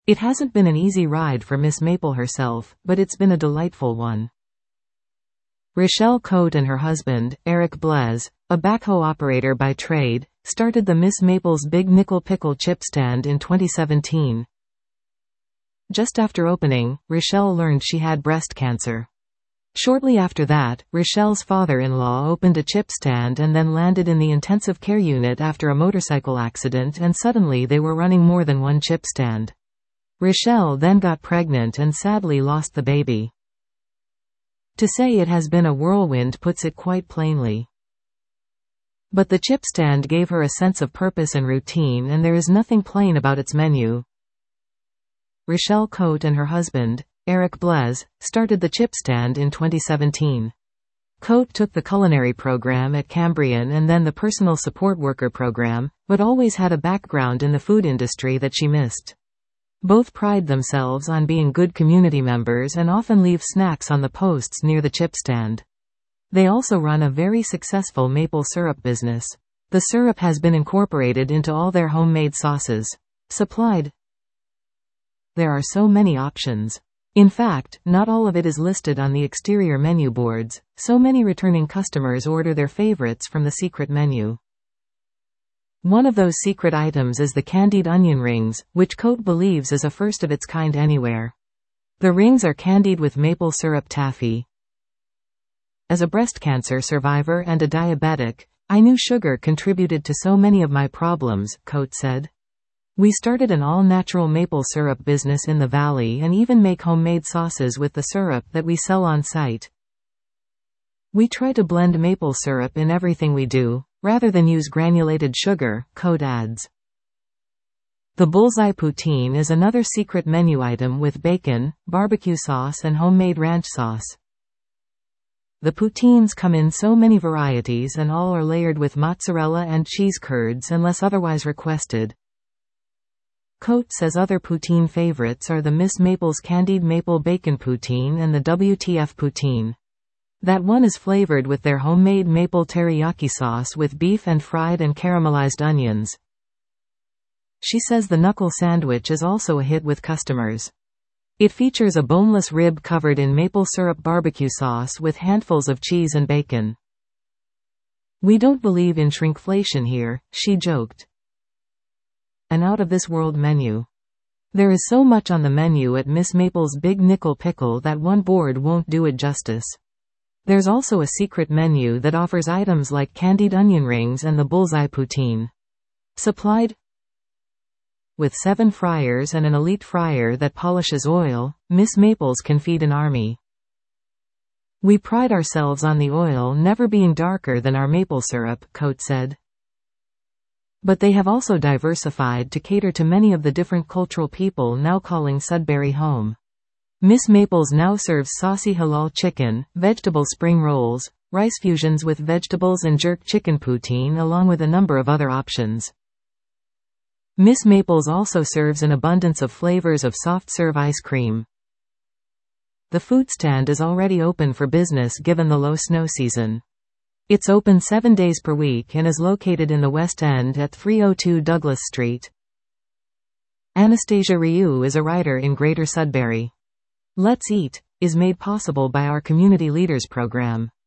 It hasn't been an easy ride for Miss Maple herself, but it's been a delightful one. Rochelle Cote and her husband, Eric Blaise, a backhoe operator by trade, started the Miss Maple's Big Nickel Pickle chip stand in 2017. Just after opening, Rochelle learned she had breast cancer. Shortly after that, Rochelle's father-in-law opened a chip stand and then landed in the intensive care unit after a motorcycle accident, and suddenly they were running more than one chip stand. Rochelle then got pregnant and sadly lost the baby. To say it has been a whirlwind puts it quite plainly. But the chip stand gave her a sense of purpose and routine, and there is nothing plain about its menu. Rochelle Cote and her husband, Eric Blaise, started the chip stand in 2017. Cote took the culinary program at Cambrian and then the personal support worker program, but always had a background in the food industry that she missed. Both pride themselves on being good community members and often leave snacks on the posts near the chip stand. They also run a very successful maple syrup business. The syrup has been incorporated into all their homemade sauces. Supplied. There are so many options. In fact, not all of it is listed on the exterior menu boards, so many returning customers order their favorites from the secret menu. One of those secret items is the candied onion rings, which Cote believes is a first of its kind anywhere. The rings are candied with maple syrup taffy. As a breast cancer survivor and a diabetic, I knew sugar contributed to so many of my problems, Cote said. We started an all-natural maple syrup business in the valley and even make homemade sauces with the syrup that we sell on site. We try to blend maple syrup in everything we do, rather than use granulated sugar, Cote adds. The bullseye poutine is another secret menu item with bacon, barbecue sauce and homemade ranch sauce. The poutines come in so many varieties and all are layered with mozzarella and cheese curds unless otherwise requested. Cote says other poutine favorites are the Miss Maple's candied maple bacon poutine and the WTF poutine. That one is flavored with their homemade maple teriyaki sauce with beef and fried and caramelized onions. She says the knuckle sandwich is also a hit with customers. It features a boneless rib covered in maple syrup barbecue sauce with handfuls of cheese and bacon. We don't believe in shrinkflation here, she joked. An out-of-this-world menu. There is so much on the menu at Miss Maple's Big Nickel Pickle that one board won't do it justice. There's also a secret menu that offers items like candied onion rings and the bullseye poutine. Supplied with 7 fryers and an elite fryer that polishes oil, Miss Maple's can feed an army. We pride ourselves on the oil never being darker than our maple syrup, Cote said. But they have also diversified to cater to many of the different cultural people now calling Sudbury home. Miss Maple's now serves saucy halal chicken, vegetable spring rolls, rice fusions with vegetables and jerk chicken poutine along with a number of other options. Miss Maple's also serves an abundance of flavors of soft-serve ice cream. The food stand is already open for business given the low snow season. It's open 7 days per week and is located in the West End at 302 Douglas Street. Anastasia Ryu is a writer in Greater Sudbury. Let's Eat is made possible by our Community Leaders program.